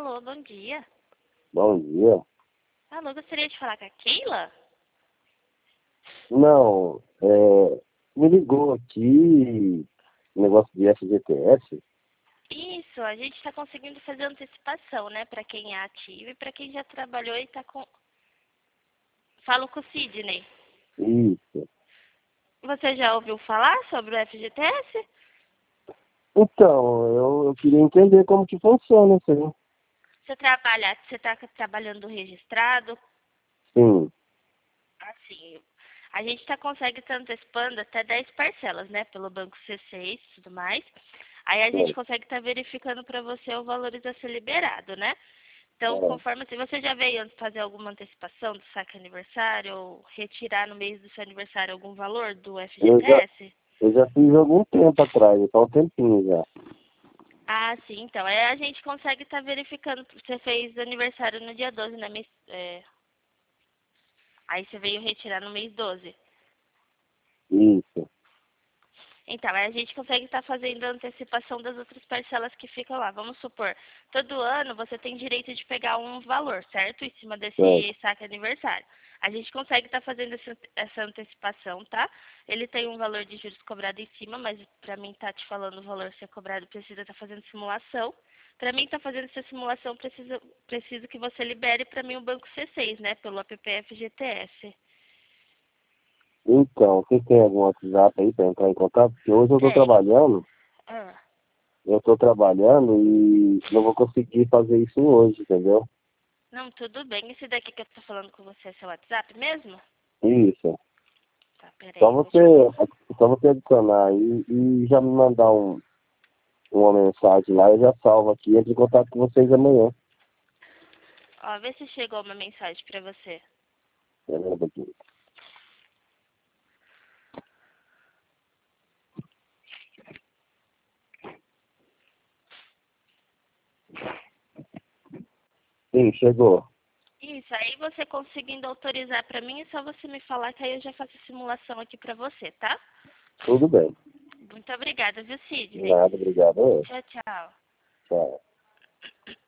Alô, bom dia. Bom dia. Alô, gostaria de falar com a Keila? Não, me ligou aqui, negócio de FGTS. Isso, a gente está conseguindo fazer antecipação, né? Para quem é ativo e para quem já trabalhou e está com... Falo com o Sidney. Isso. Você já ouviu falar sobre o FGTS? Então, eu queria entender como que funciona isso aí. Você está trabalhando registrado? Sim, Assim, a gente consegue estar antecipando até 10 parcelas, né? Pelo Banco C6 e tudo mais. Aí a gente é, consegue estar verificando para você o valor a ser liberado, né? Então, é. conforme se você já veio antes fazer alguma antecipação do saque aniversário ou retirar no mês do seu aniversário algum valor do Eu já, FGTS? eu já fiz algum tempo atrás, já tá um tempinho já. Ah, sim, então. Aí a gente consegue estar verificando. Você fez aniversário no dia 12, né? Aí você veio retirar no mês 12. Isso. Então, aí a gente consegue estar fazendo a antecipação das outras parcelas que ficam lá. Vamos supor, todo ano você tem direito de pegar um valor, certo? Em cima É. desse saque aniversário. A gente consegue estar fazendo essa antecipação, tá? Ele tem um valor de juros cobrado em cima, mas para mim tá te falando o valor a ser cobrado, precisa estar fazendo simulação. Para mim estar fazendo essa simulação, preciso que você libere para mim o banco C6, né? Pelo app FGTS. Então, você tem algum WhatsApp aí para entrar em contato? Porque hoje Tenho. Ah. eu tô trabalhando e não vou conseguir fazer isso hoje, entendeu? Não, tudo bem. Esse daqui que eu tô falando com você é seu WhatsApp mesmo? Isso. Tá, Só peraí, vou você, te... só você adicionar e já me mandar uma mensagem lá, eu já salvo aqui, entro em contato com vocês amanhã. Ó, vê se chegou uma mensagem pra você. Beleza? Aqui. Sim, chegou. Isso, aí você conseguindo autorizar pra mim, é só você me falar que aí eu já faço a simulação aqui pra você, tá? Tudo bem. Muito obrigada, viu, Sidney? Nada, obrigado. Tchau, tchau. Tchau.